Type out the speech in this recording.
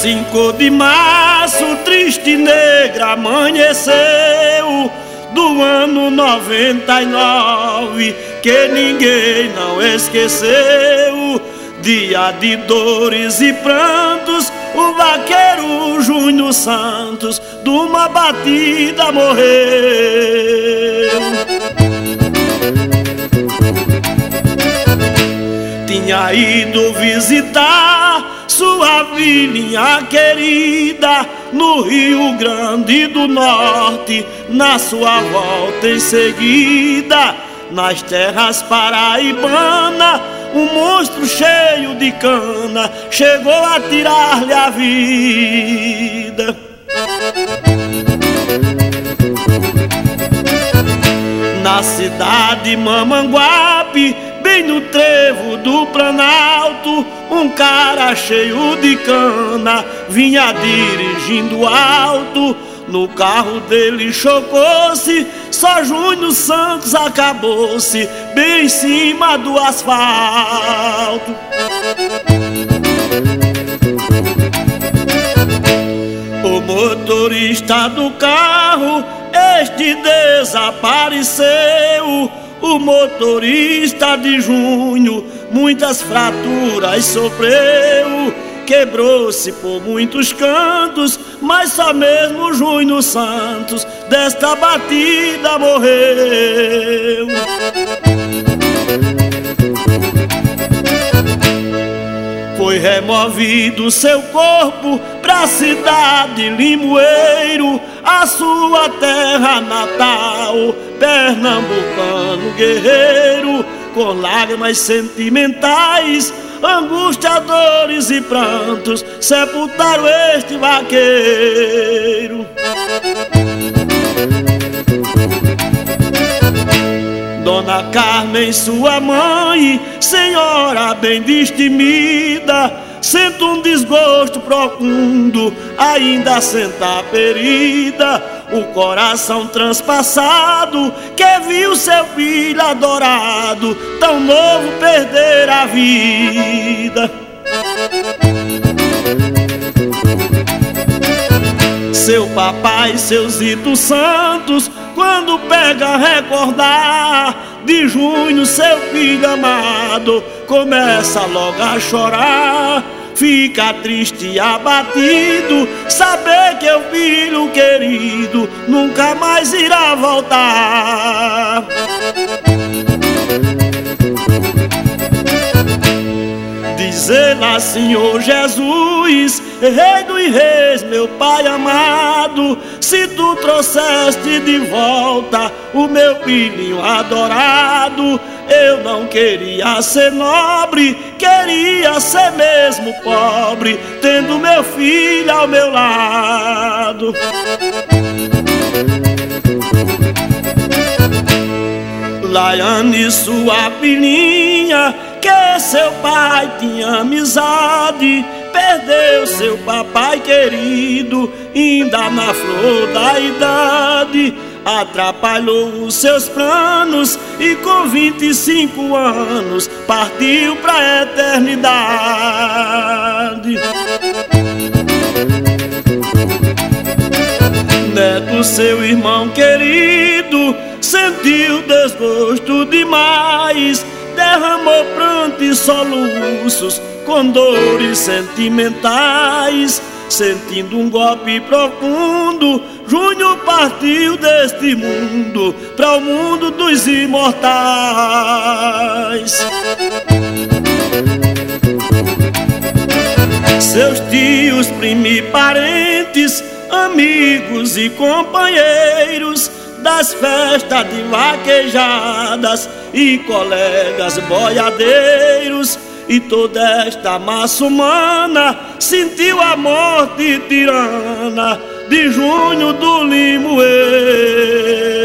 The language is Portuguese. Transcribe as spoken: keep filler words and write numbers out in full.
cinco de março, triste e negra amanheceu, do ano noventa e nove, que ninguém não esqueceu. Dia de dores e prantos, o vaqueiro Júnior Santos de uma batida morreu. Tinha ido visitar sua filhinha querida no Rio Grande do Norte, na sua volta em seguida, nas terras paraibanas, um monstro cheio de cana chegou a tirar-lhe a vida. Na cidade Mamanguape, bem no trevo do Planalto, um cara cheio de cana vinha dirigindo alto. No carro dele chocou-se, só Júnior Santos acabou-se bem em cima do asfalto. O motorista do carro, este desapareceu. O motorista de Júnior muitas fraturas sofreu, quebrou-se por muitos cantos, mas só mesmo Júnior Santos desta batida morreu. Foi removido seu corpo pra cidade Limoeiro, a sua terra natal, pernambucano guerreiro, com lágrimas sentimentais, angústia, dores e prantos, sepultaram este vaqueiro. Dona Carmen, sua mãe, senhora bem destemida, sente um desgosto profundo, ainda senta a ferida, o coração transpassado, que viu seu filho adorado, tão novo, perder a vida. Seu papai, seu Zito Santos, quando pega a recordar de Júnior, seu filho amado, começa logo a chorar. Fica triste e abatido, saber que o filho querido nunca mais irá voltar. Dizer lá, Senhor Jesus, Rei dos Reis, meu Pai amado, se tu trouxeste de volta o meu filhinho adorado, eu não queria ser nobre, queria ser mesmo pobre, tendo meu filho ao meu lado. Laiane, sua filhinha, que seu pai tinha amizade, perdeu seu papai querido, ainda na flor da idade, atrapalhou os seus planos e com vinte e cinco anos partiu pra eternidade. Neto, seu irmão querido, sentiu desgosto demais, derramou pranto e soluços com dores sentimentais. Sentindo um golpe profundo, Júnior partiu deste mundo para o mundo dos imortais. Seus tios, primos e parentes, amigos e companheiros das festas de vaquejadas e colegas boiadeiros, e toda esta massa humana sentiu a morte tirana de Júnior do Limoeiro.